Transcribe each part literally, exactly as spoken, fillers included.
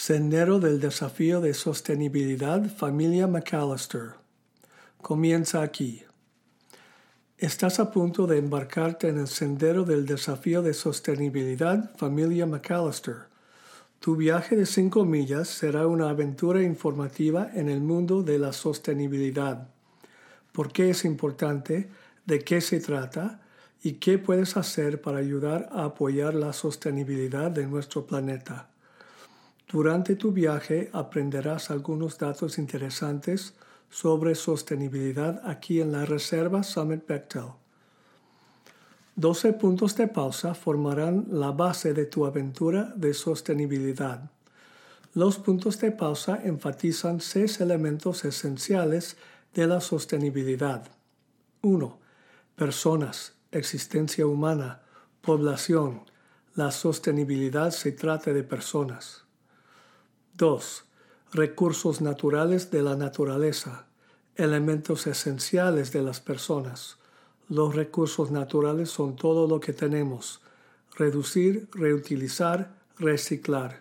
Sendero del Desafío de Sostenibilidad Familia McAllister. Comienza aquí. Estás a punto de embarcarte en el Sendero del Desafío de Sostenibilidad Familia McAllister. Tu viaje de cinco millas será una aventura informativa en el mundo de la sostenibilidad. ¿Por qué es importante? ¿De qué se trata? ¿Y qué puedes hacer para ayudar a apoyar la sostenibilidad de nuestro planeta? Durante tu viaje aprenderás algunos datos interesantes sobre sostenibilidad aquí en la Reserva Summit Bechtel. doce puntos de pausa formarán la base de tu aventura de sostenibilidad. Los puntos de pausa enfatizan seis elementos esenciales de la sostenibilidad. uno. Personas, existencia humana, población. La sostenibilidad se trata de personas. dos. Recursos naturales de la naturaleza, elementos esenciales de las personas. Los recursos naturales son todo lo que tenemos. Reducir, reutilizar, reciclar.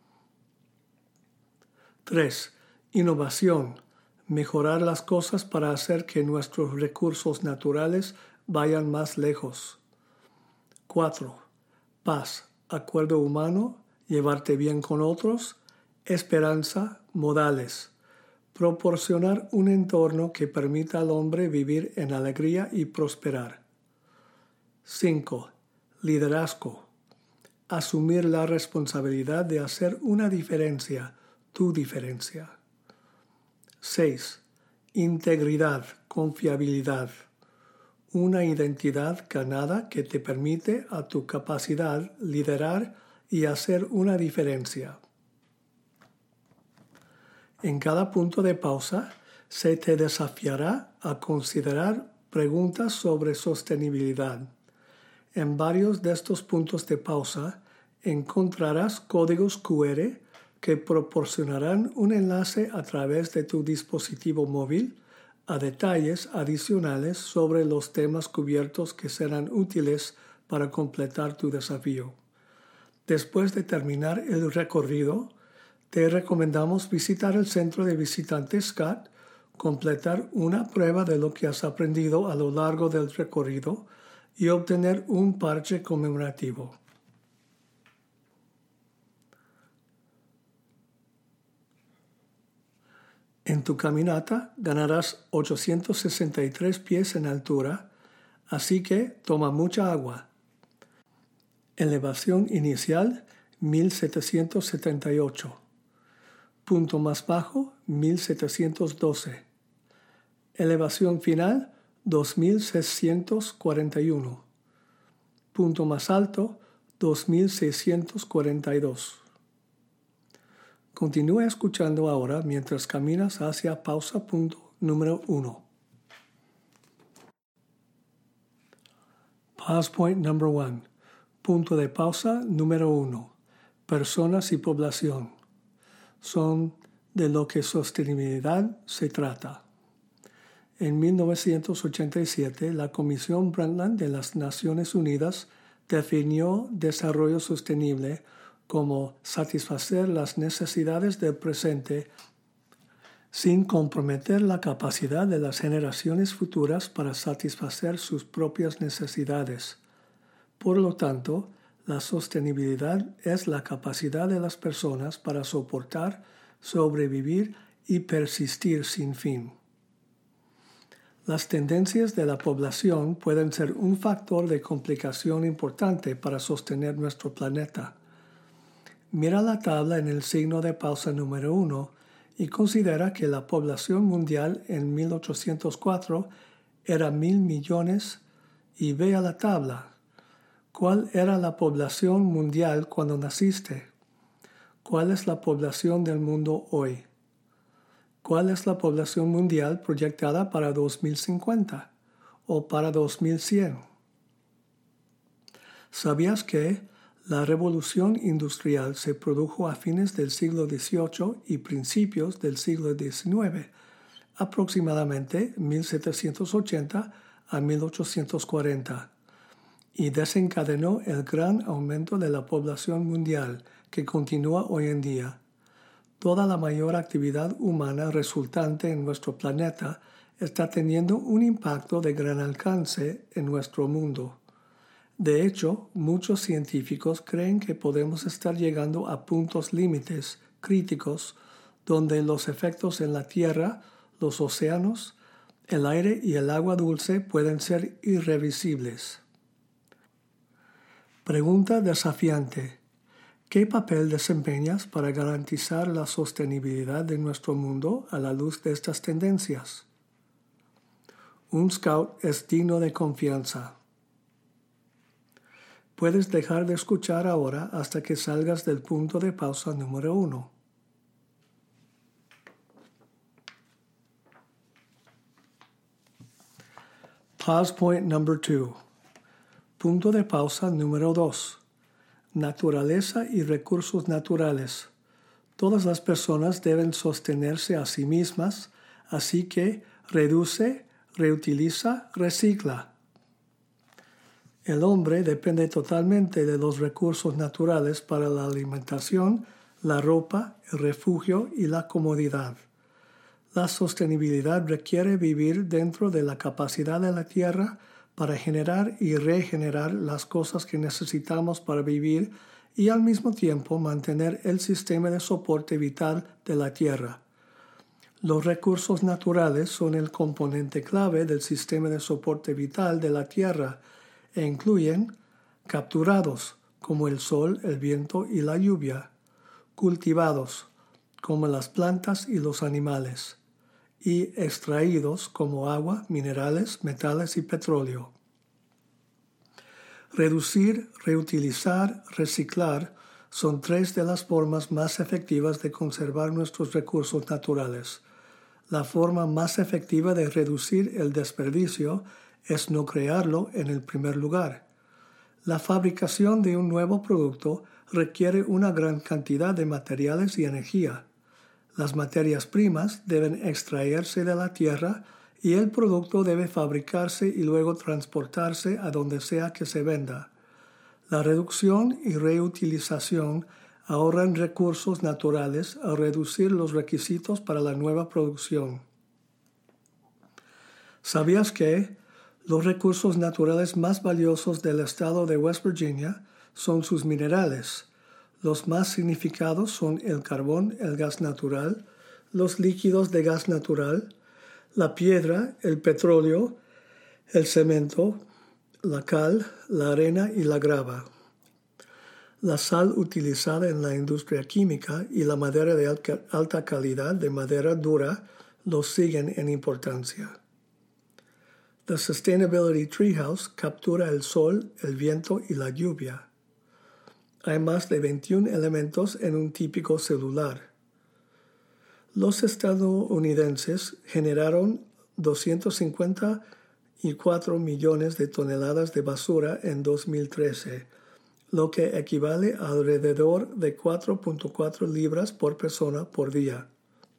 tres. Innovación. Mejorar las cosas para hacer que nuestros recursos naturales vayan más lejos. cuatro. Paz, acuerdo humano, llevarte bien con otros. Esperanza, modales. Proporcionar un entorno que permita al hombre vivir en alegría y prosperar. cinco. Liderazgo. Asumir la responsabilidad de hacer una diferencia, tu diferencia. seis. Integridad, confiabilidad. Una identidad ganada que te permite a tu capacidad liderar y hacer una diferencia. En cada punto de pausa se te desafiará a considerar preguntas sobre sostenibilidad. En varios de estos puntos de pausa encontrarás códigos cu erre que proporcionarán un enlace a través de tu dispositivo móvil a detalles adicionales sobre los temas cubiertos que serán útiles para completar tu desafío. Después de terminar el recorrido, te recomendamos visitar el centro de visitantes Scott, completar una prueba de lo que has aprendido a lo largo del recorrido y obtener un parche conmemorativo. En tu caminata ganarás ochocientos sesenta y tres pies en altura, así que toma mucha agua. Elevación inicial mil setecientos setenta y ocho. Punto más bajo, mil setecientos doce. Elevación final, dos mil seiscientos cuarenta y uno. Punto más alto, dos mil seiscientos cuarenta y dos. Continúa escuchando ahora mientras caminas hacia pausa punto número uno. Pause point number one. Punto de pausa número uno. Personas y población. Son de lo que sostenibilidad se trata. En mil novecientos ochenta y siete, la Comisión Brundtland de las Naciones Unidas definió desarrollo sostenible como satisfacer las necesidades del presente sin comprometer la capacidad de las generaciones futuras para satisfacer sus propias necesidades. Por lo tanto, la sostenibilidad es la capacidad de las personas para soportar, sobrevivir y persistir sin fin. Las tendencias de la población pueden ser un factor de complicación importante para sostener nuestro planeta. Mira la tabla en el signo de pausa número uno y considera que la población mundial en mil ochocientos cuatro era mil millones y ve a la tabla. ¿Cuál era la población mundial cuando naciste? ¿Cuál es la población del mundo hoy? ¿Cuál es la población mundial proyectada para dos mil cincuenta o para dos mil cien? ¿Sabías que la revolución industrial se produjo a fines del siglo dieciocho y principios del siglo diecinueve, aproximadamente mil setecientos ochenta a mil ochocientos cuarenta? Y desencadenó el gran aumento de la población mundial que continúa hoy en día. Toda la mayor actividad humana resultante en nuestro planeta está teniendo un impacto de gran alcance en nuestro mundo. De hecho, muchos científicos creen que podemos estar llegando a puntos límites críticos donde los efectos en la Tierra, los océanos, el aire y el agua dulce pueden ser irreversibles. Pregunta desafiante. ¿Qué papel desempeñas para garantizar la sostenibilidad de nuestro mundo a la luz de estas tendencias? Un scout es digno de confianza. Puedes dejar de escuchar ahora hasta que salgas del punto de pausa número uno. Pause point number two. Punto de pausa número dos. Naturaleza y recursos naturales. Todas las personas deben sostenerse a sí mismas, así que reduce, reutiliza, recicla. El hombre depende totalmente de los recursos naturales para la alimentación, la ropa, el refugio y la comodidad. La sostenibilidad requiere vivir dentro de la capacidad de la Tierra para generar y regenerar las cosas que necesitamos para vivir y al mismo tiempo mantener el sistema de soporte vital de la Tierra. Los recursos naturales son el componente clave del sistema de soporte vital de la Tierra e incluyen capturados, como el sol, el viento y la lluvia, cultivados, como las plantas y los animales, y extraídos como agua, minerales, metales y petróleo. Reducir, reutilizar, reciclar son tres de las formas más efectivas de conservar nuestros recursos naturales. La forma más efectiva de reducir el desperdicio es no crearlo en el primer lugar. La fabricación de un nuevo producto requiere una gran cantidad de materiales y energía. Las materias primas deben extraerse de la tierra y el producto debe fabricarse y luego transportarse a donde sea que se venda. La reducción y reutilización ahorran recursos naturales al reducir los requisitos para la nueva producción. ¿Sabías que los recursos naturales más valiosos del estado de West Virginia son sus minerales? Los más significados son el carbón, el gas natural, los líquidos de gas natural, la piedra, el petróleo, el cemento, la cal, la arena y la grava. La sal utilizada en la industria química y la madera de alta calidad de madera dura los siguen en importancia. The Sustainability Treehouse captura el sol, el viento y la lluvia. Hay más de veintiún elementos en un típico celular. Los estadounidenses generaron doscientos cincuenta y cuatro millones de toneladas de basura en dos mil trece, lo que equivale a alrededor de cuatro punto cuatro libras por persona por día.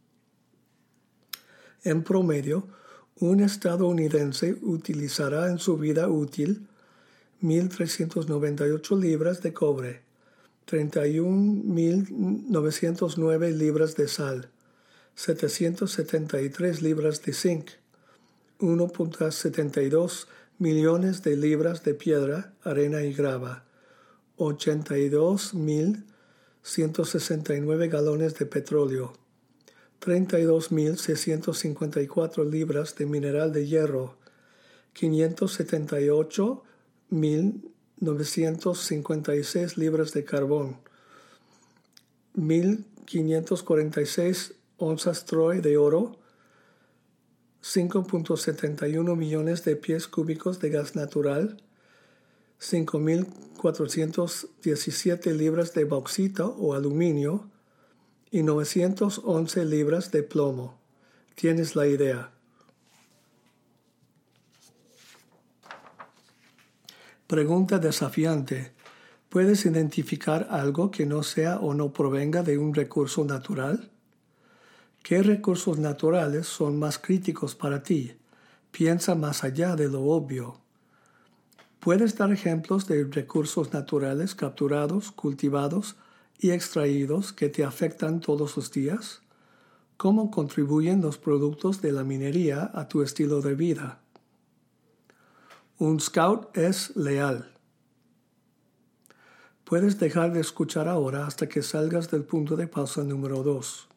En promedio, un estadounidense utilizará en su vida útil mil trescientas noventa y ocho libras de cobre, treinta y un mil novecientas nueve libras de sal, setecientas setenta y tres libras de zinc, uno punto setenta y dos millones de libras de piedra, arena y grava, ochenta y dos mil ciento sesenta y nueve galones de petróleo, treinta y dos mil seiscientas cincuenta y cuatro libras de mineral de hierro, quinientas setenta y ocho mil novecientas cincuenta y seis libras de carbón, mil quinientas cuarenta y seis onzas Troy de oro, cinco punto setenta y uno millones de pies cúbicos de gas natural, cinco mil cuatrocientas diecisiete libras de bauxita o aluminio y novecientas once libras de plomo. Tienes la idea. Pregunta desafiante. ¿Puedes identificar algo que no sea o no provenga de un recurso natural? ¿Qué recursos naturales son más críticos para ti? Piensa más allá de lo obvio. ¿Puedes dar ejemplos de recursos naturales capturados, cultivados y extraídos que te afectan todos los días? ¿Cómo contribuyen los productos de la minería a tu estilo de vida? Un scout es leal. Puedes dejar de escuchar ahora hasta que salgas del punto de pausa número dos.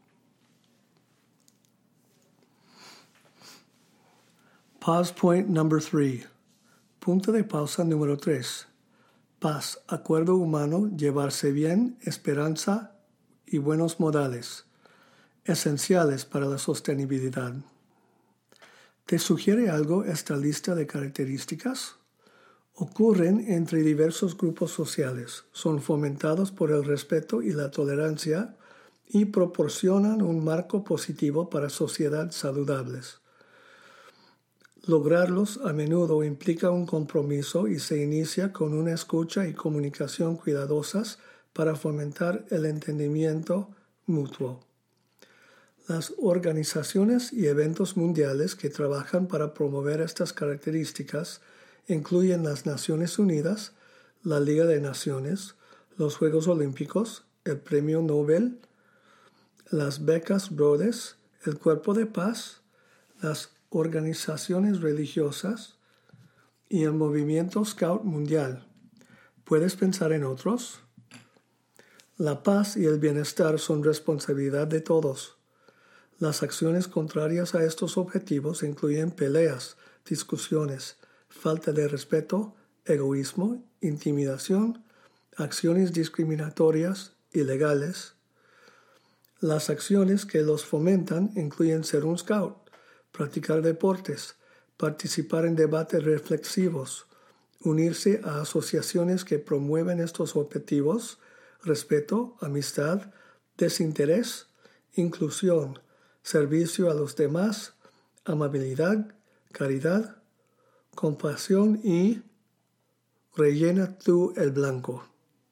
Pause point number three. Punto de pausa número tres. Paz, acuerdo humano, llevarse bien, esperanza y buenos modales, esenciales para la sostenibilidad. ¿Te sugiere algo esta lista de características? Ocurren entre diversos grupos sociales, son fomentados por el respeto y la tolerancia y proporcionan un marco positivo para sociedades saludables. Lograrlos a menudo implica un compromiso y se inicia con una escucha y comunicación cuidadosas para fomentar el entendimiento mutuo. Las organizaciones y eventos mundiales que trabajan para promover estas características incluyen las Naciones Unidas, la Liga de Naciones, los Juegos Olímpicos, el Premio Nobel, las becas Rhodes, el Cuerpo de Paz, las organizaciones religiosas y el movimiento Scout Mundial. ¿Puedes pensar en otros? La paz y el bienestar son responsabilidad de todos. Las acciones contrarias a estos objetivos incluyen peleas, discusiones, falta de respeto, egoísmo, intimidación, acciones discriminatorias, ilegales. Las acciones que los fomentan incluyen ser un scout, practicar deportes, participar en debates reflexivos, unirse a asociaciones que promueven estos objetivos, respeto, amistad, desinterés, inclusión, servicio a los demás, amabilidad, caridad, compasión y rellena tú el blanco.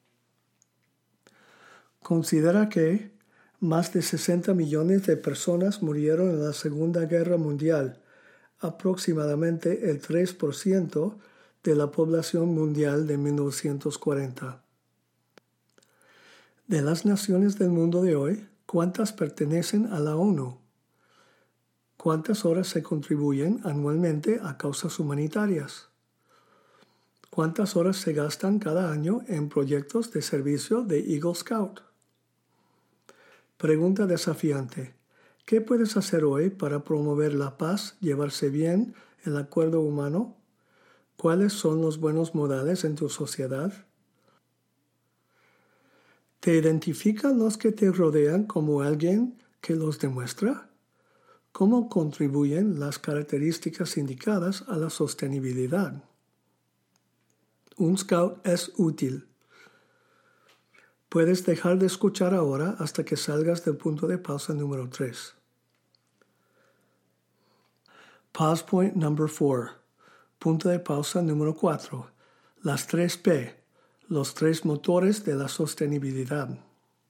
Considera que más de sesenta millones de personas murieron en la Segunda Guerra Mundial, aproximadamente el tres por ciento de la población mundial de mil novecientos cuarenta. De las naciones del mundo de hoy, ¿cuántas pertenecen a la ONU? ¿Cuántas horas se contribuyen anualmente a causas humanitarias? ¿Cuántas horas se gastan cada año en proyectos de servicio de Eagle Scout? Pregunta desafiante. ¿Qué puedes hacer hoy para promover la paz, llevarse bien, el acuerdo humano? ¿Cuáles son los buenos modales en tu sociedad? ¿Te identifican los que te rodean como alguien que los demuestra? ¿Cómo contribuyen las características indicadas a la sostenibilidad? Un scout es útil. Puedes dejar de escuchar ahora hasta que salgas del punto de pausa número tres. Pause point number four. Punto de pausa número cuatro. Las tres P. Los tres motores de la sostenibilidad.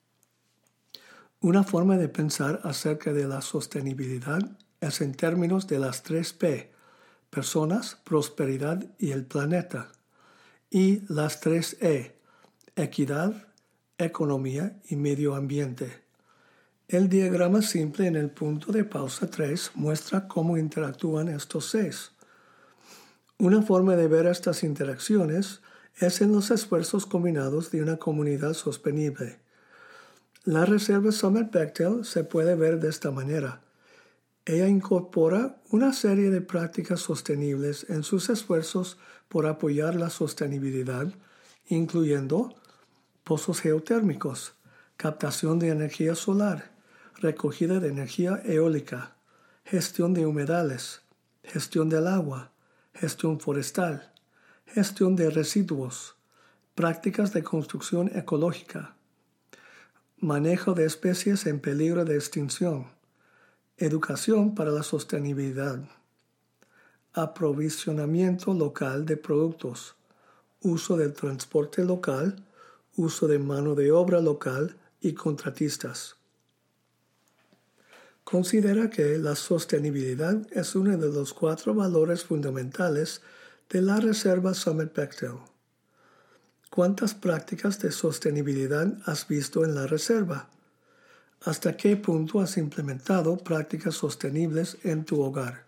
Una forma de pensar acerca de la sostenibilidad es en términos de las tres P. Personas, prosperidad y el planeta. Y las tres E. Equidad, economía y medio ambiente. El diagrama simple en el punto de pausa tres muestra cómo interactúan estos seis. Una forma de ver estas interacciones es en los esfuerzos combinados de una comunidad sostenible. La Reserva Summit-Bechtel se puede ver de esta manera. Ella incorpora una serie de prácticas sostenibles en sus esfuerzos por apoyar la sostenibilidad, incluyendo pozos geotérmicos, captación de energía solar, recogida de energía eólica, gestión de humedales, gestión del agua, gestión forestal, gestión de residuos, prácticas de construcción ecológica, manejo de especies en peligro de extinción, educación para la sostenibilidad, aprovisionamiento local de productos, uso del transporte local, uso de mano de obra local y contratistas. Considera que la sostenibilidad es uno de los cuatro valores fundamentales de la Reserva Summit-Bechtel. ¿Cuántas prácticas de sostenibilidad has visto en la reserva? ¿Hasta qué punto has implementado prácticas sostenibles en tu hogar?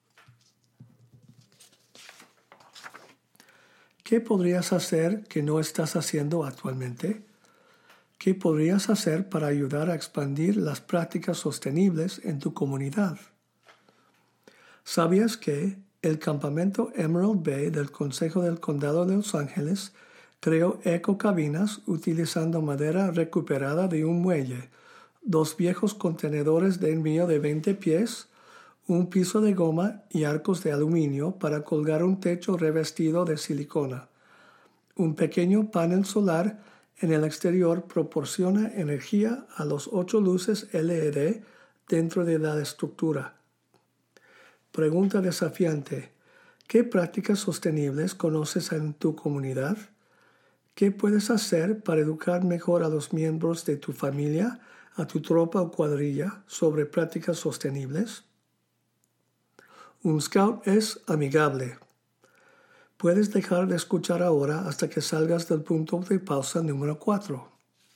¿Qué podrías hacer que no estás haciendo actualmente? ¿Qué podrías hacer para ayudar a expandir las prácticas sostenibles en tu comunidad? ¿Sabías que el campamento Emerald Bay del Consejo del Condado de Los Ángeles creó ecocabinas utilizando madera recuperada de un muelle, dos viejos contenedores de envío de veinte pies, un piso de goma y arcos de aluminio para colgar un techo revestido de silicona? Un pequeño panel solar en el exterior proporciona energía a los ocho luces L E D dentro de la estructura. Pregunta desafiante: ¿qué prácticas sostenibles conoces en tu comunidad? ¿Qué puedes hacer para educar mejor a los miembros de tu familia, a tu tropa o cuadrilla sobre prácticas sostenibles? Un scout es amigable. Puedes dejar de escuchar ahora hasta que salgas del punto de pausa número cuatro.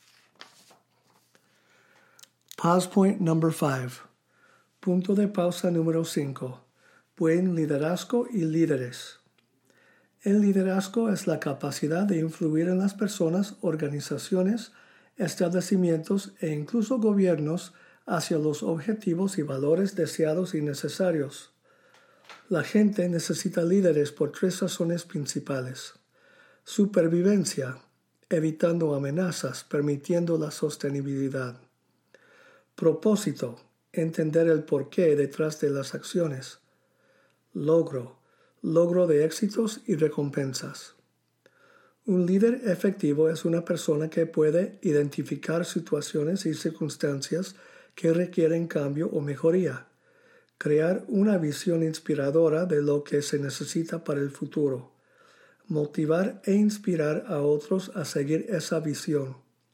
Pause point number five. Punto de pausa número cinco. Buen liderazgo y líderes. El liderazgo es la capacidad de influir en las personas, organizaciones, establecimientos e incluso gobiernos hacia los objetivos y valores deseados y necesarios. La gente necesita líderes por tres razones principales: supervivencia, evitando amenazas, permitiendo la sostenibilidad; propósito, entender el porqué detrás de las acciones; logro, logro de éxitos y recompensas. Un líder efectivo es una persona que puede identificar situaciones y circunstancias que requieren cambio o mejoría, crear una visión inspiradora de lo que se necesita para el futuro, motivar e inspirar a otros a seguir esa visión,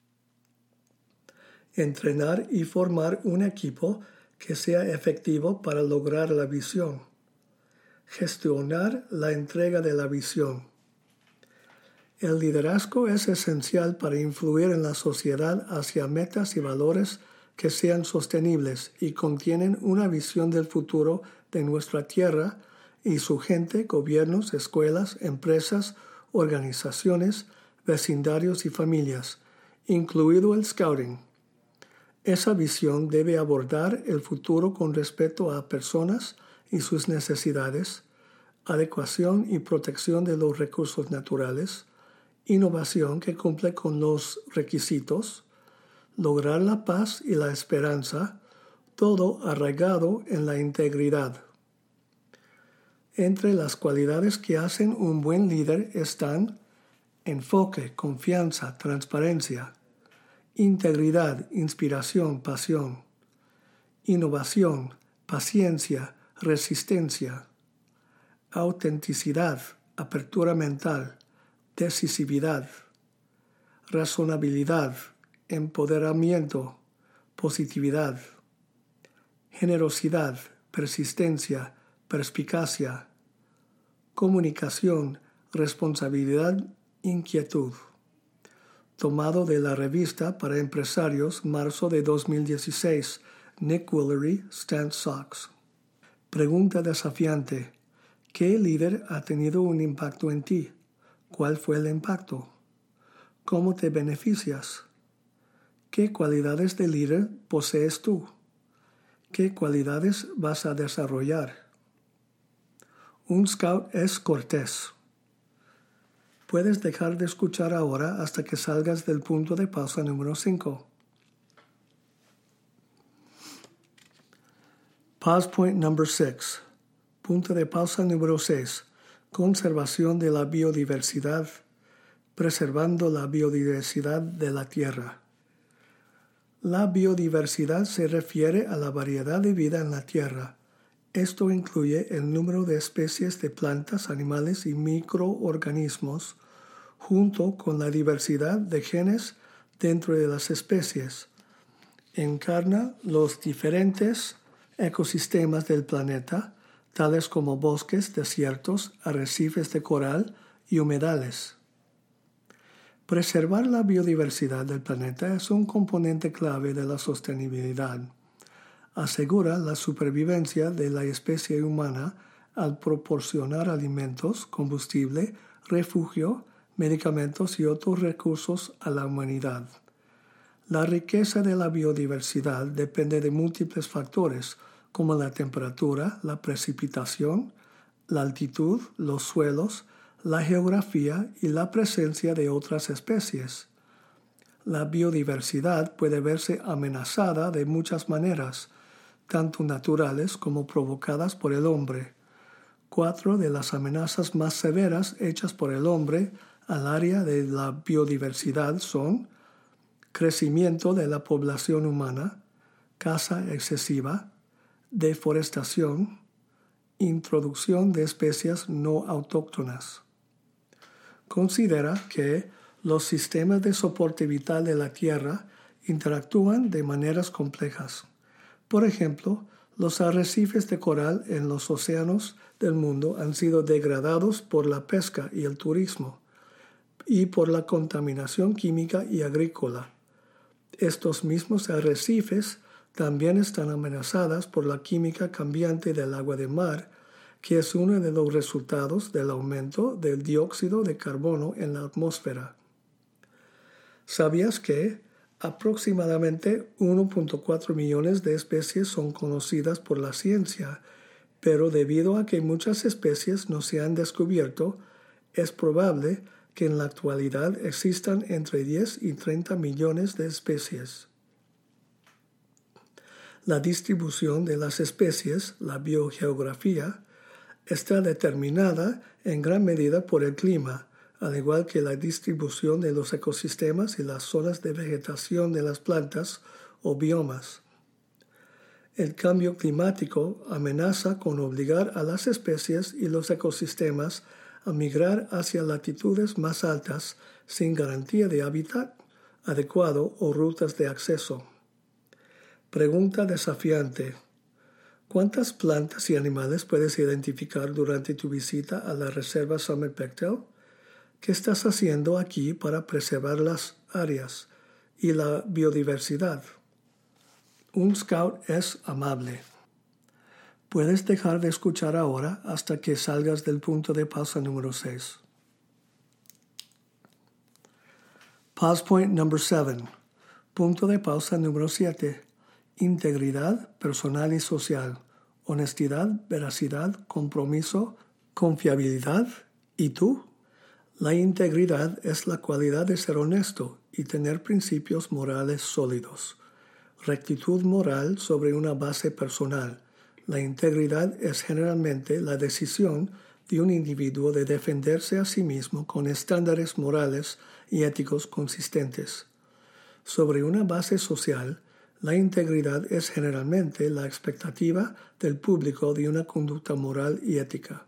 entrenar y formar un equipo que sea efectivo para lograr la visión, gestionar la entrega de la visión. El liderazgo es esencial para influir en la sociedad hacia metas y valores que sean sostenibles y contienen una visión del futuro de nuestra tierra y su gente, gobiernos, escuelas, empresas, organizaciones, vecindarios y familias, incluido el scouting. Esa visión debe abordar el futuro con respeto a personas y sus necesidades, adecuación y protección de los recursos naturales, innovación que cumple con los requisitos, lograr la paz y la esperanza, todo arraigado en la integridad. Entre las cualidades que hacen un buen líder están enfoque, confianza, transparencia; integridad, inspiración, pasión; innovación, paciencia, resistencia; autenticidad, apertura mental, decisividad; razonabilidad, empoderamiento, positividad; generosidad, persistencia, perspicacia; comunicación, responsabilidad, inquietud. Tomado de la revista para empresarios, marzo de dos mil dieciséis, Nick Willery, Stan Sox. Pregunta desafiante: ¿qué líder ha tenido un impacto en ti? ¿Cuál fue el impacto? ¿Cómo te beneficias? ¿Qué cualidades de líder posees tú? ¿Qué cualidades vas a desarrollar? Un scout es cortés. Puedes dejar de escuchar ahora hasta que salgas del punto de pausa número cinco. Pause point number six. Punto de pausa número seis. Conservación de la biodiversidad, preservando la biodiversidad de la tierra. La biodiversidad se refiere a la variedad de vida en la tierra. Esto incluye el número de especies de plantas, animales y microorganismos, junto con la diversidad de genes dentro de las especies. Encarna los diferentes ecosistemas del planeta, tales como bosques, desiertos, arrecifes de coral y humedales. Preservar la biodiversidad del planeta es un componente clave de la sostenibilidad. Asegura la supervivencia de la especie humana al proporcionar alimentos, combustible, refugio, medicamentos y otros recursos a la humanidad. La riqueza de la biodiversidad depende de múltiples factores, como la temperatura, la precipitación, la altitud, los suelos, la geografía y la presencia de otras especies. La biodiversidad puede verse amenazada de muchas maneras, tanto naturales como provocadas por el hombre. Cuatro de las amenazas más severas hechas por el hombre al área de la biodiversidad son crecimiento de la población humana, caza excesiva, deforestación, introducción de especies no autóctonas. Considera que los sistemas de soporte vital de la Tierra interactúan de maneras complejas. Por ejemplo, los arrecifes de coral en los océanos del mundo han sido degradados por la pesca y el turismo y por la contaminación química y agrícola. Estos mismos arrecifes también están amenazadas por la química cambiante del agua de mar, que es uno de los resultados del aumento del dióxido de carbono en la atmósfera. ¿Sabías que aproximadamente uno punto cuatro millones de especies son conocidas por la ciencia, pero debido a que muchas especies no se han descubierto, es probable que en la actualidad existan entre diez y treinta millones de especies? La distribución de las especies, la biogeografía, está determinada en gran medida por el clima, al igual que la distribución de los ecosistemas y las zonas de vegetación de las plantas o biomas. El cambio climático amenaza con obligar a las especies y los ecosistemas a migrar hacia latitudes más altas sin garantía de hábitat adecuado o rutas de acceso. Pregunta desafiante. ¿Cuántas plantas y animales puedes identificar durante tu visita a la Reserva Summit-Bechtel? ¿Qué estás haciendo aquí para preservar las áreas y la biodiversidad? Un scout es amable. Puedes dejar de escuchar ahora hasta que salgas del punto de pausa número seis. Pause point number seven. Punto de pausa número siete. Integridad personal y social. Honestidad, veracidad, compromiso, confiabilidad. ¿Y tú? La integridad es la cualidad de ser honesto y tener principios morales sólidos. Rectitud moral sobre una base personal. La integridad es generalmente la decisión de un individuo de defenderse a sí mismo con estándares morales y éticos consistentes. Sobre una base social, la integridad es generalmente la expectativa del público de una conducta moral y ética.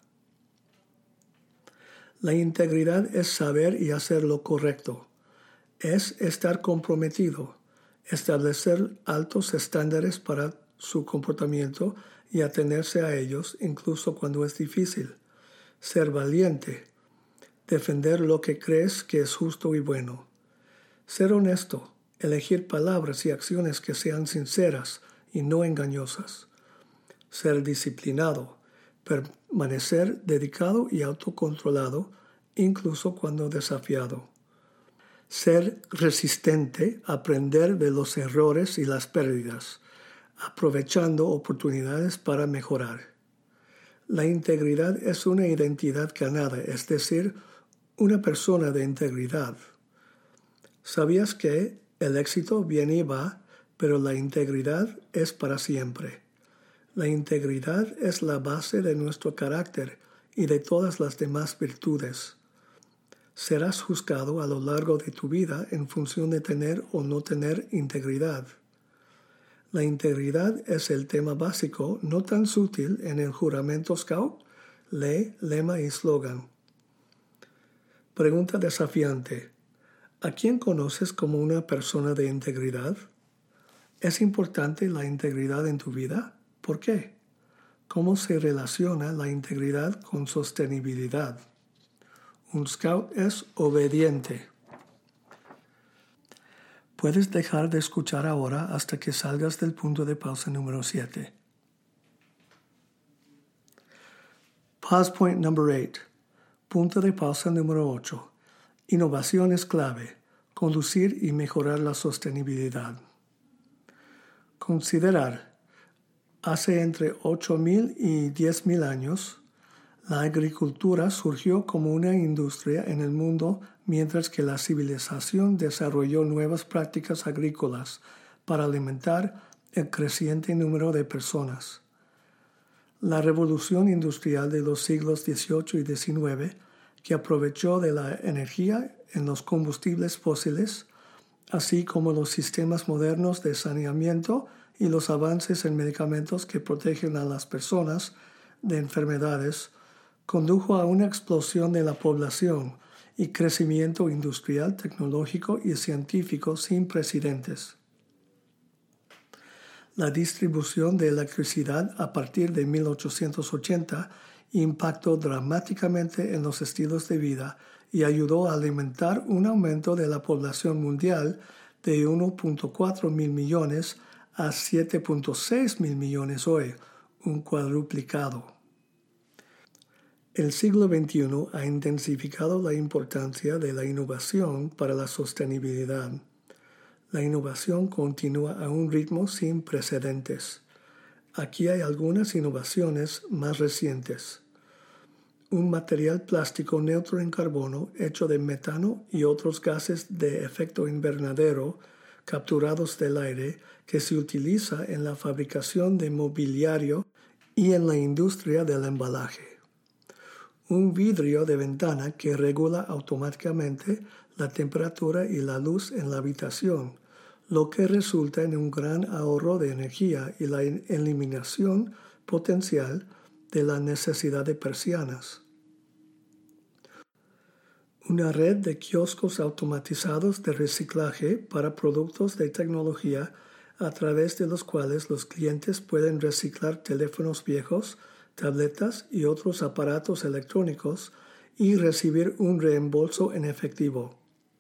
La integridad es saber y hacer lo correcto. Es estar comprometido, establecer altos estándares para su comportamiento y atenerse a ellos incluso cuando es difícil. Ser valiente, defender lo que crees que es justo y bueno. Ser honesto, elegir palabras y acciones que sean sinceras y no engañosas. Ser disciplinado, permanecer dedicado y autocontrolado, incluso cuando desafiado. Ser resistente, aprender de los errores y las pérdidas, aprovechando oportunidades para mejorar. La integridad es una identidad ganada, es decir, una persona de integridad. ¿Sabías que el éxito viene y va, pero la integridad es para siempre? La integridad es la base de nuestro carácter y de todas las demás virtudes. Serás juzgado a lo largo de tu vida en función de tener o no tener integridad. La integridad es el tema básico, no tan sutil, en el juramento Scout, ley, lema y slogan. Pregunta desafiante. ¿A quién conoces como una persona de integridad? ¿Es importante la integridad en tu vida? ¿Por qué? ¿Cómo se relaciona la integridad con sostenibilidad? Un scout es obediente. Puedes dejar de escuchar ahora hasta que salgas del punto de pausa número siete. Pause point number eight. Punto de pausa número ocho. Innovación es clave. Conducir y mejorar la sostenibilidad. Considerar. Hace entre ocho mil y diez mil años, la agricultura surgió como una industria en el mundo mientras que la civilización desarrolló nuevas prácticas agrícolas para alimentar el creciente número de personas. La revolución industrial de los siglos dieciocho y diecinueve, que aprovechó de la energía en los combustibles fósiles, así como los sistemas modernos de saneamiento y los avances en medicamentos que protegen a las personas de enfermedades, condujo a una explosión de la población y crecimiento industrial, tecnológico y científico sin precedentes. La distribución de electricidad a partir de mil ochocientos ochenta impactó dramáticamente en los estilos de vida y ayudó a alimentar un aumento de la población mundial de uno punto cuatro mil millones a siete punto seis mil millones hoy, un cuadruplicado. El siglo veintiuno ha intensificado la importancia de la innovación para la sostenibilidad. La innovación continúa a un ritmo sin precedentes. Aquí hay algunas innovaciones más recientes. Un material plástico neutro en carbono hecho de metano y otros gases de efecto invernadero capturados del aire que se utiliza en la fabricación de mobiliario y en la industria del embalaje. Un vidrio de ventana que regula automáticamente la temperatura y la luz en la habitación, lo que resulta en un gran ahorro de energía y la eliminación potencial de la necesidad de persianas. Una red de kioscos automatizados de reciclaje para productos de tecnología a través de los cuales los clientes pueden reciclar teléfonos viejos, tabletas y otros aparatos electrónicos y recibir un reembolso en efectivo.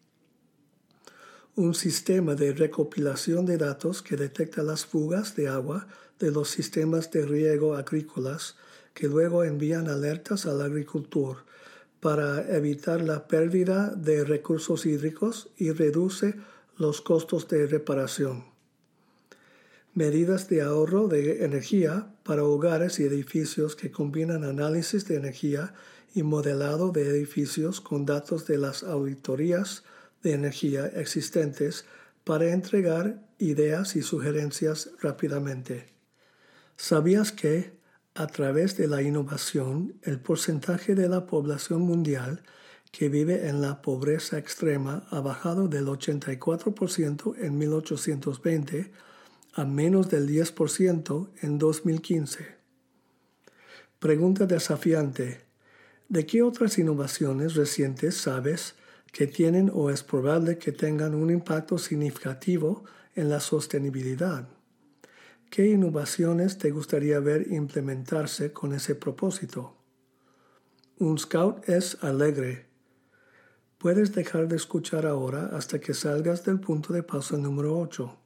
Un sistema de recopilación de datos que detecta las fugas de agua de los sistemas de riego agrícolas que luego envían alertas al agricultor para evitar la pérdida de recursos hídricos y reduce los costos de reparación. Medidas de ahorro de energía para hogares y edificios que combinan análisis de energía y modelado de edificios con datos de las auditorías de energía existentes para entregar ideas y sugerencias rápidamente. ¿Sabías que, a través de la innovación, el porcentaje de la población mundial que vive en la pobreza extrema ha bajado del ochenta y cuatro por ciento en mil ochocientos veinte a menos del diez por ciento en dos mil quince. Pregunta desafiante. ¿De qué otras innovaciones recientes sabes que tienen o es probable que tengan un impacto significativo en la sostenibilidad? ¿Qué innovaciones te gustaría ver implementarse con ese propósito? Un scout es alegre. Puedes dejar de escuchar ahora hasta que salgas del punto de pausa número ocho.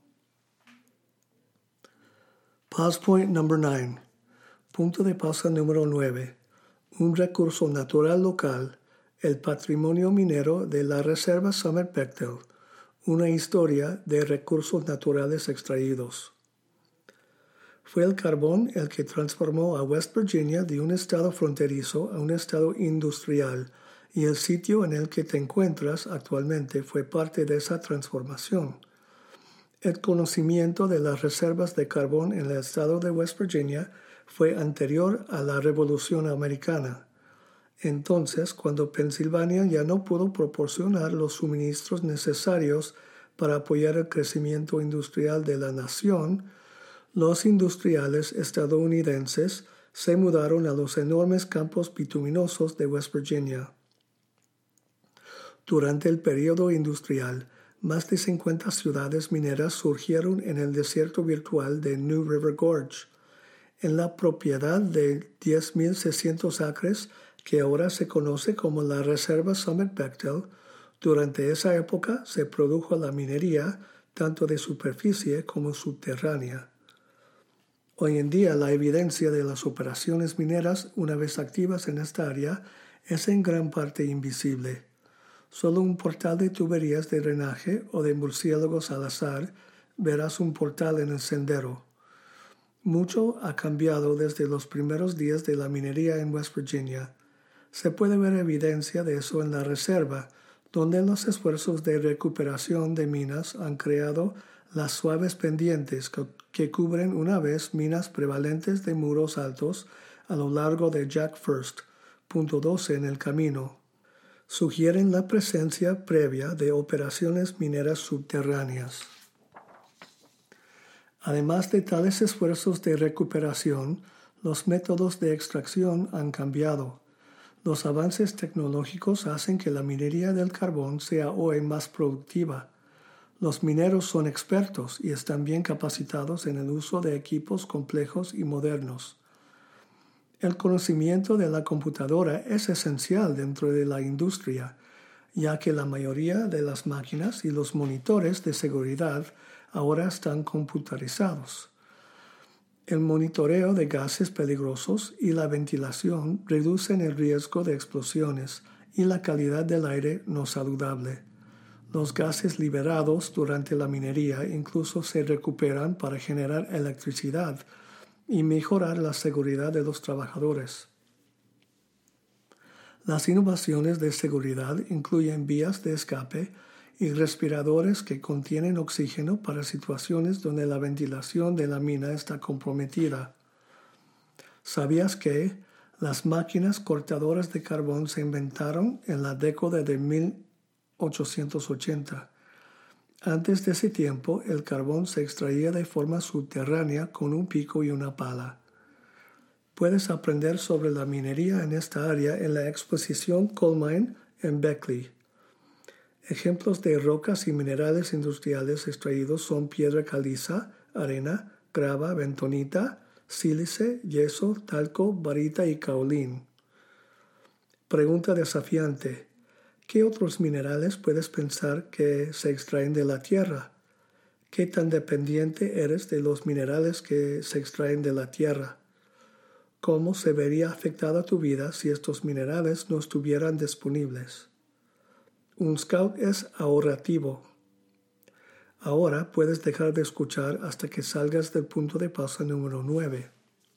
Pause point number nine. Punto de pausa número nueve. Un recurso natural local, el patrimonio minero de la Reserva Summit-Bechtel, una historia de recursos naturales extraídos. Fue el carbón el que transformó a West Virginia de un estado fronterizo a un estado industrial, y el sitio en el que te encuentras actualmente fue parte de esa transformación. El conocimiento de las reservas de carbón en el estado de West Virginia fue anterior a la Revolución Americana. Entonces, cuando Pensilvania ya no pudo proporcionar los suministros necesarios para apoyar el crecimiento industrial de la nación, los industriales estadounidenses se mudaron a los enormes campos bituminosos de West Virginia. Durante el período industrial, más de cincuenta ciudades mineras surgieron en el desierto virtual de New River Gorge, en la propiedad de diez mil seiscientos acres que ahora se conoce como la Reserva Summit-Bechtel. Durante esa época se produjo la minería tanto de superficie como subterránea. Hoy en día, la evidencia de las operaciones mineras, una vez activas en esta área, es en gran parte invisible. Solo un portal de tuberías de drenaje o de murciélagos al azar verás un portal en el sendero. Mucho ha cambiado desde los primeros días de la minería en West Virginia. Se puede ver evidencia de eso en la reserva, donde los esfuerzos de recuperación de minas han creado las suaves pendientes que, que cubren una vez minas prevalentes de muros altos a lo largo de Jack First, punto doce en el camino. Sugieren la presencia previa de operaciones mineras subterráneas. Además de tales esfuerzos de recuperación, los métodos de extracción han cambiado. Los avances tecnológicos hacen que la minería del carbón sea hoy más productiva. Los mineros son expertos y están bien capacitados en el uso de equipos complejos y modernos. El conocimiento de la computadora es esencial dentro de la industria, ya que la mayoría de las máquinas y los monitores de seguridad ahora están computarizados. El monitoreo de gases peligrosos y la ventilación reducen el riesgo de explosiones y la calidad del aire no saludable. Los gases liberados durante la minería incluso se recuperan para generar electricidad y mejorar la seguridad de los trabajadores. Las innovaciones de seguridad incluyen vías de escape y respiradores que contienen oxígeno para situaciones donde la ventilación de la mina está comprometida. ¿Sabías que las máquinas cortadoras de carbón se inventaron en la década de mil ochocientos ochenta? Antes de ese tiempo, el carbón se extraía de forma subterránea con un pico y una pala. Puedes aprender sobre la minería en esta área en la exposición Coal Mine en Beckley. Ejemplos de rocas y minerales industriales extraídos son piedra caliza, arena, grava, bentonita, sílice, yeso, talco, barita y caolín. Pregunta desafiante. ¿Qué otros minerales puedes pensar que se extraen de la tierra? ¿Qué tan dependiente eres de los minerales que se extraen de la tierra? ¿Cómo se vería afectada tu vida si estos minerales no estuvieran disponibles? Un scout es ahorrativo. Ahora puedes dejar de escuchar hasta que salgas del punto de pausa número nueve.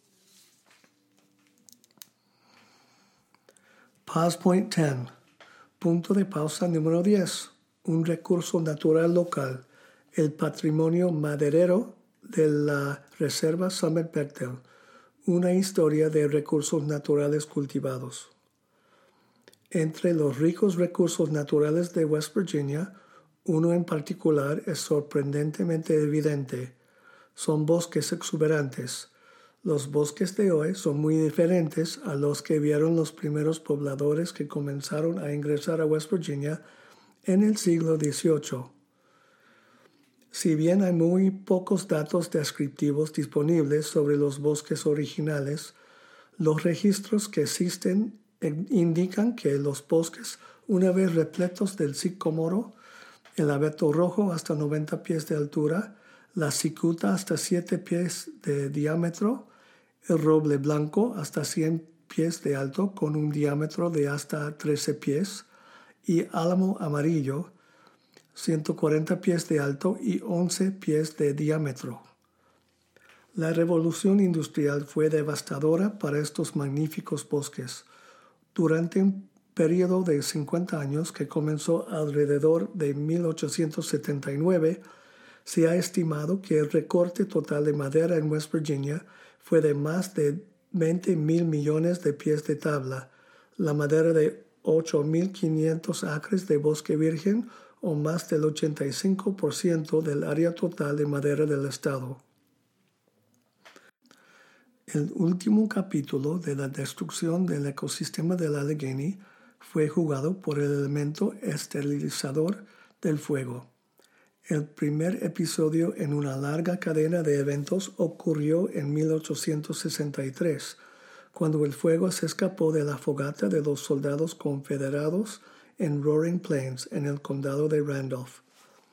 Pause Point diez. Punto de pausa número diez. Un recurso natural local, el patrimonio maderero de la Reserva Summit-Bechtel, una historia de recursos naturales cultivados. Entre los ricos recursos naturales de West Virginia, uno en particular es sorprendentemente evidente. Son bosques exuberantes. Los bosques de hoy son muy diferentes a los que vieron los primeros pobladores que comenzaron a ingresar a West Virginia en el siglo dieciocho. Si bien hay muy pocos datos descriptivos disponibles sobre los bosques originales, los registros que existen indican que los bosques, una vez repletos del sicómoro, el abeto rojo hasta noventa pies de altura, la cicuta hasta siete pies de diámetro, el roble blanco hasta cien pies de alto con un diámetro de hasta trece pies y álamo amarillo, ciento cuarenta pies de alto y once pies de diámetro. La revolución industrial fue devastadora para estos magníficos bosques. Durante un periodo de cincuenta años que comenzó alrededor de mil ochocientos setenta y nueve, se ha estimado que el recorte total de madera en West Virginia fue de más de veinte mil millones de pies de tabla, la madera de ocho mil quinientos acres de bosque virgen o más del ochenta y cinco por ciento del área total de madera del estado. El último capítulo de la destrucción del ecosistema del Allegheny fue jugado por el elemento esterilizador del fuego. El primer episodio en una larga cadena de eventos ocurrió en mil ochocientos sesenta y tres, cuando el fuego se escapó de la fogata de los soldados confederados en Roaring Plains, en el condado de Randolph.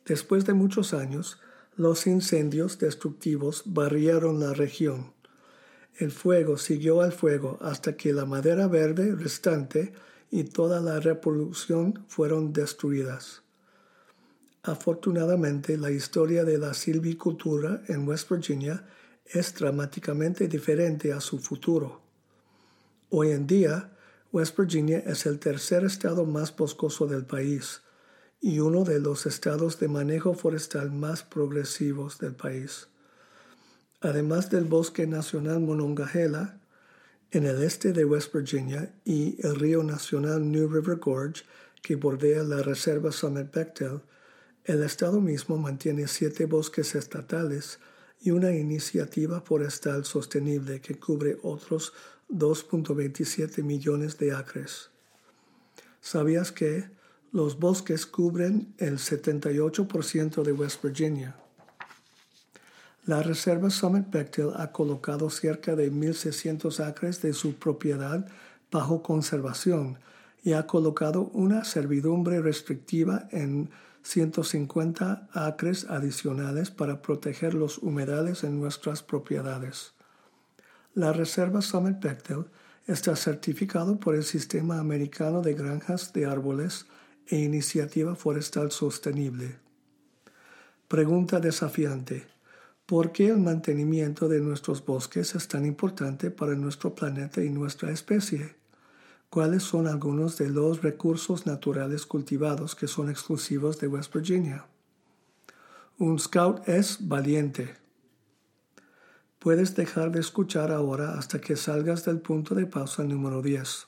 Después de muchos años, los incendios destructivos barrieron la región. El fuego siguió al fuego hasta que la madera verde restante y toda la reproducción fueron destruidas. Afortunadamente, la historia de la silvicultura en West Virginia es dramáticamente diferente a su futuro. Hoy en día, West Virginia es el tercer estado más boscoso del país y uno de los estados de manejo forestal más progresivos del país. Además del Bosque Nacional Monongahela, en el este de West Virginia, y el río nacional New River Gorge, que bordea la Reserva Summit-Bechtel, el estado mismo mantiene siete bosques estatales y una iniciativa forestal sostenible que cubre otros dos punto veintisiete millones de acres. ¿Sabías que los bosques cubren el setenta y ocho por ciento de West Virginia? La Reserva Summit-Bechtel ha colocado cerca de mil seiscientos acres de su propiedad bajo conservación y ha colocado una servidumbre restrictiva en ciento cincuenta acres adicionales para proteger los humedales en nuestras propiedades. La Reserva Summit-Bechtel está certificado por el Sistema Americano de Granjas de Árboles e Iniciativa Forestal Sostenible. Pregunta desafiante. ¿Por qué el mantenimiento de nuestros bosques es tan importante para nuestro planeta y nuestra especie? ¿Cuáles son algunos de los recursos naturales cultivados que son exclusivos de West Virginia? Un scout es valiente. Puedes dejar de escuchar ahora hasta que salgas del punto de pausa número diez.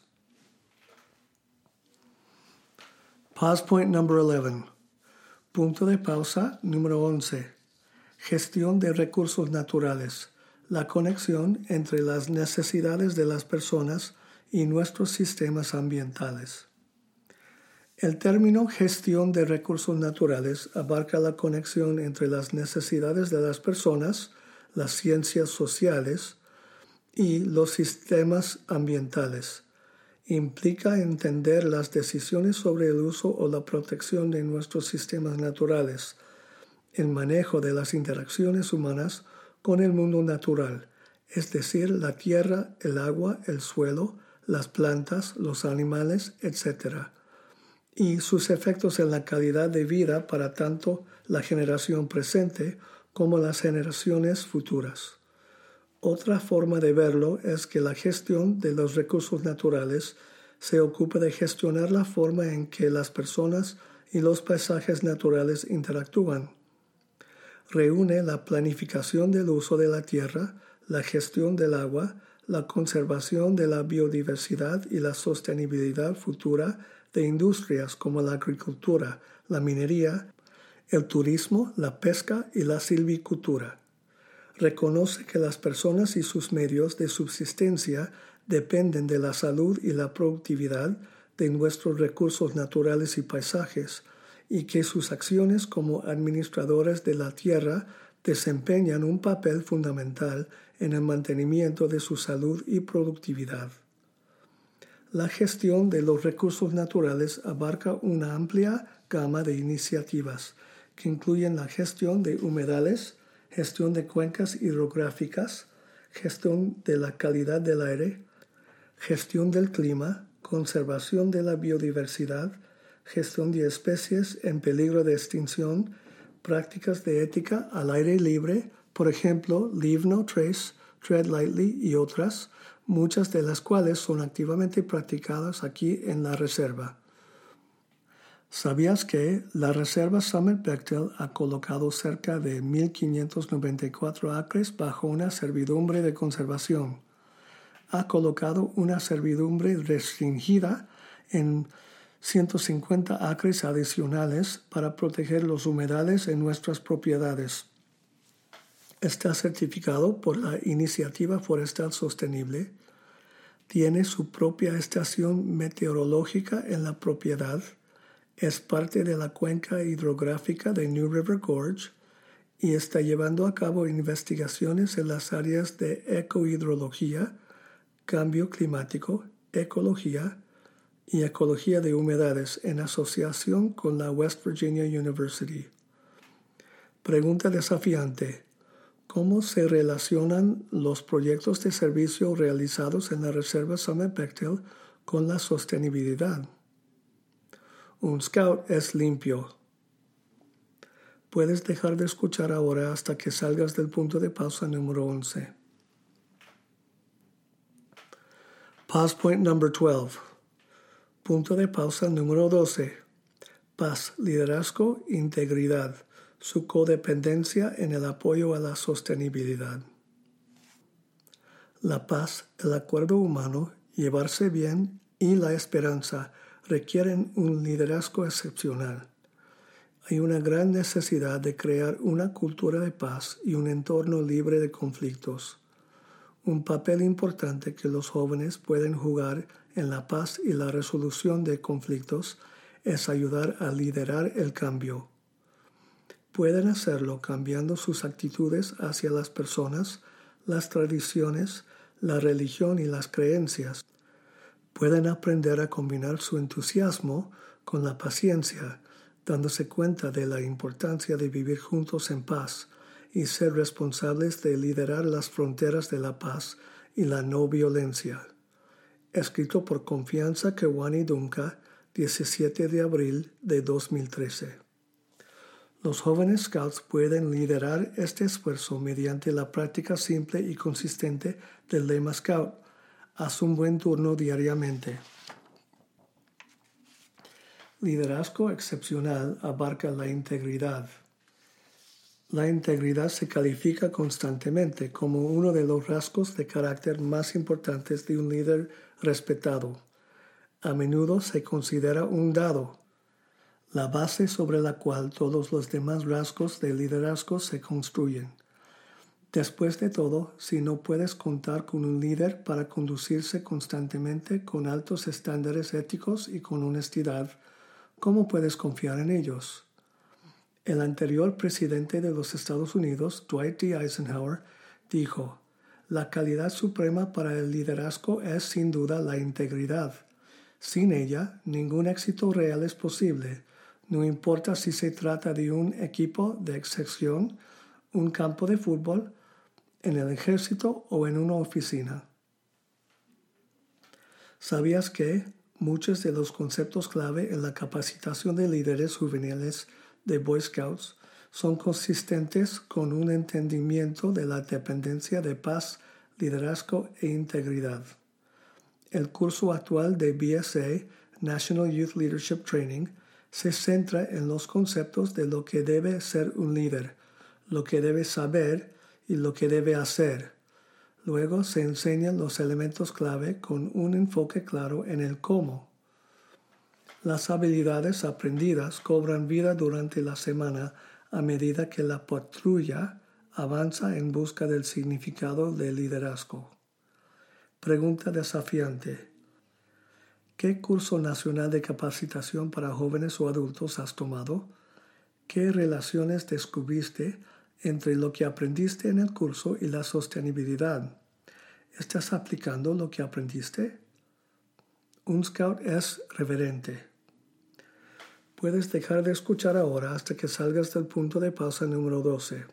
Pause point number eleven. Punto de pausa número once. Gestión de recursos naturales. La conexión entre las necesidades de las personas y nuestros sistemas ambientales. El término gestión de recursos naturales abarca la conexión entre las necesidades de las personas, las ciencias sociales y los sistemas ambientales. Implica entender las decisiones sobre el uso o la protección de nuestros sistemas naturales, el manejo de las interacciones humanas con el mundo natural, es decir, la tierra, el agua, el suelo, las plantas, los animales, etcétera, y sus efectos en la calidad de vida para tanto la generación presente como las generaciones futuras. Otra forma de verlo es que la gestión de los recursos naturales se ocupa de gestionar la forma en que las personas y los paisajes naturales interactúan. Reúne la planificación del uso de la tierra, la gestión del agua, la conservación de la biodiversidad y la sostenibilidad futura de industrias como la agricultura, la minería, el turismo, la pesca y la silvicultura. Reconoce que las personas y sus medios de subsistencia dependen de la salud y la productividad de nuestros recursos naturales y paisajes, y que sus acciones como administradores de la tierra desempeñan un papel fundamental en el mantenimiento de su salud y productividad. La gestión de los recursos naturales abarca una amplia gama de iniciativas que incluyen la gestión de humedales, gestión de cuencas hidrográficas, gestión de la calidad del aire, gestión del clima, conservación de la biodiversidad, gestión de especies en peligro de extinción, prácticas de ética al aire libre, por ejemplo, Leave No Trace, Tread Lightly y otras, muchas de las cuales son activamente practicadas aquí en la reserva. ¿Sabías que la Reserva Summit-Bechtel ha colocado cerca de mil quinientos noventa y cuatro acres bajo una servidumbre de conservación? Ha colocado una servidumbre restringida en ciento cincuenta acres adicionales para proteger los humedales en nuestras propiedades. Está certificado por la Iniciativa Forestal Sostenible. Tiene su propia estación meteorológica en la propiedad. Es parte de la cuenca hidrográfica de New River Gorge y está llevando a cabo investigaciones en las áreas de ecohidrología, cambio climático, ecología y ecología de humedales en asociación con la West Virginia University. Pregunta desafiante. ¿Cómo se relacionan los proyectos de servicio realizados en la Reserva Summit Bechtel con la sostenibilidad? Un scout es limpio. Puedes dejar de escuchar ahora hasta que salgas del punto de pausa número once. Pause point number twelve. Punto de pausa número doce. Paz, liderazgo, integridad. Su codependencia en el apoyo a la sostenibilidad. La paz, el acuerdo humano, llevarse bien y la esperanza requieren un liderazgo excepcional. Hay una gran necesidad de crear una cultura de paz y un entorno libre de conflictos. Un papel importante que los jóvenes pueden jugar en la paz y la resolución de conflictos es ayudar a liderar el cambio. Pueden hacerlo cambiando sus actitudes hacia las personas, las tradiciones, la religión y las creencias. Pueden aprender a combinar su entusiasmo con la paciencia, dándose cuenta de la importancia de vivir juntos en paz y ser responsables de liderar las fronteras de la paz y la no violencia. Escrito por Confianza Kewani Dunca, diecisiete de abril de dos mil trece. Los jóvenes scouts pueden liderar este esfuerzo mediante la práctica simple y consistente del lema Scout. Haz un buen turno diariamente. Liderazgo excepcional abarca la integridad. La integridad se califica constantemente como uno de los rasgos de carácter más importantes de un líder respetado. A menudo se considera un dado, la base sobre la cual todos los demás rasgos de liderazgo se construyen. Después de todo, si no puedes contar con un líder para conducirse constantemente con altos estándares éticos y con honestidad, ¿cómo puedes confiar en ellos? El anterior presidente de los Estados Unidos, Dwight D. Eisenhower, dijo: «La calidad suprema para el liderazgo es sin duda la integridad. Sin ella, ningún éxito real es posible. No importa si se trata de un equipo de excepción, un campo de fútbol, en el ejército o en una oficina». ¿Sabías que muchos de los conceptos clave en la capacitación de líderes juveniles de Boy Scouts son consistentes con un entendimiento de la dependencia de paz, liderazgo e integridad? El curso actual de B S A, National Youth Leadership Training, se centra en los conceptos de lo que debe ser un líder, lo que debe saber y lo que debe hacer. Luego se enseñan los elementos clave con un enfoque claro en el cómo. Las habilidades aprendidas cobran vida durante la semana a medida que la patrulla avanza en busca del significado del liderazgo. Pregunta desafiante. ¿Qué curso nacional de capacitación para jóvenes o adultos has tomado? ¿Qué relaciones descubriste entre lo que aprendiste en el curso y la sostenibilidad? ¿Estás aplicando lo que aprendiste? Un scout es reverente. Puedes dejar de escuchar ahora hasta que salgas del punto de pausa número doce.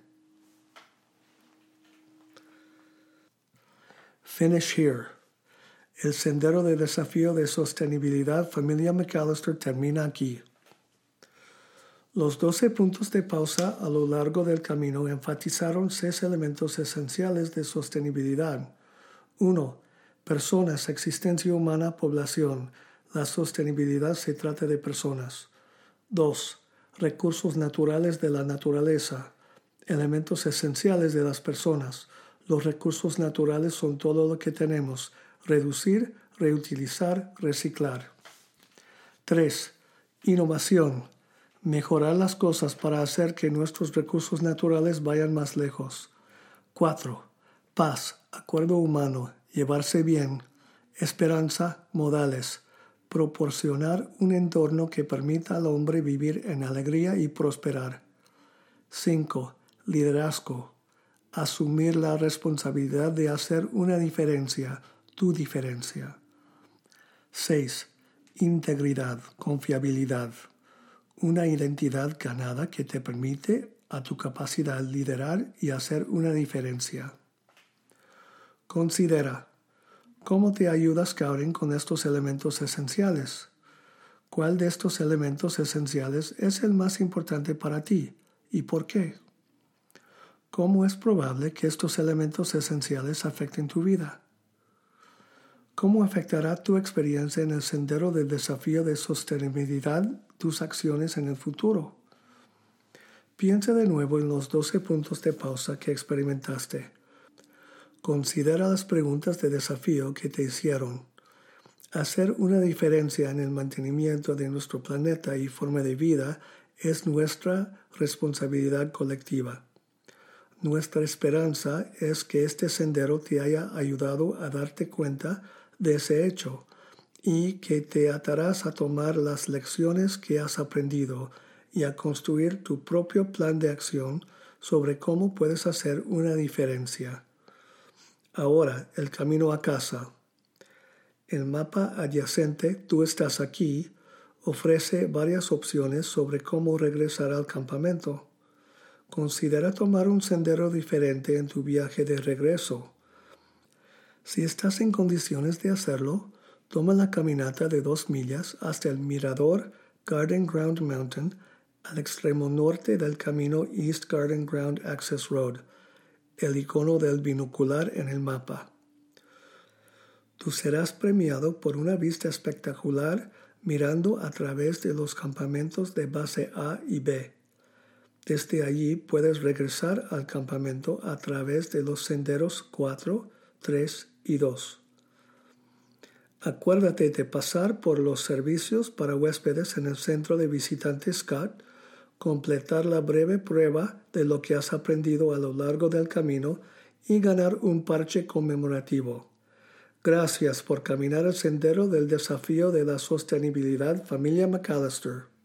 Finish here. El sendero de desafío de sostenibilidad Familia McAllister termina aquí. Los doce puntos de pausa a lo largo del camino enfatizaron seis elementos esenciales de sostenibilidad. uno. Personas, existencia humana, población. La sostenibilidad se trata de personas. dos. Recursos naturales de la naturaleza. Elementos esenciales de las personas. Los recursos naturales son todo lo que tenemos. Reducir, reutilizar, reciclar. tres. Innovación. Mejorar las cosas para hacer que nuestros recursos naturales vayan más lejos. cuatro. Paz, acuerdo humano, llevarse bien. Esperanza, modales. Proporcionar un entorno que permita al hombre vivir en alegría y prosperar. cinco. Liderazgo. Asumir la responsabilidad de hacer una diferencia, tu diferencia. seis. Integridad, confiabilidad. Una identidad ganada que te permite a tu capacidad de liderar y hacer una diferencia. Considera, ¿cómo te ayuda Scouting con estos elementos esenciales? ¿Cuál de estos elementos esenciales es el más importante para ti y por qué? ¿Cómo es probable que estos elementos esenciales afecten tu vida? ¿Cómo afectará tu experiencia en el sendero del desafío de sostenibilidad tus acciones en el futuro? Piensa de nuevo en los doce puntos de pausa que experimentaste. Considera las preguntas de desafío que te hicieron. Hacer una diferencia en el mantenimiento de nuestro planeta y forma de vida es nuestra responsabilidad colectiva. Nuestra esperanza es que este sendero te haya ayudado a darte cuenta de ese hecho y que te atarás a tomar las lecciones que has aprendido y a construir tu propio plan de acción sobre cómo puedes hacer una diferencia. Ahora, el camino a casa. El mapa adyacente Tú estás aquí ofrece varias opciones sobre cómo regresar al campamento. Considera tomar un sendero diferente en tu viaje de regreso. Si estás en condiciones de hacerlo, toma la caminata de dos millas hasta el mirador Garden Ground Mountain al extremo norte del camino East Garden Ground Access Road, el icono del binocular en el mapa. Tú serás premiado por una vista espectacular mirando a través de los campamentos de base A y B. Desde allí puedes regresar al campamento a través de los senderos cuatro, tres y dos. Acuérdate de pasar por los servicios para huéspedes en el centro de visitantes Scott, completar la breve prueba de lo que has aprendido a lo largo del camino y ganar un parche conmemorativo. Gracias por caminar el sendero del desafío de la sostenibilidad, familia McAllister.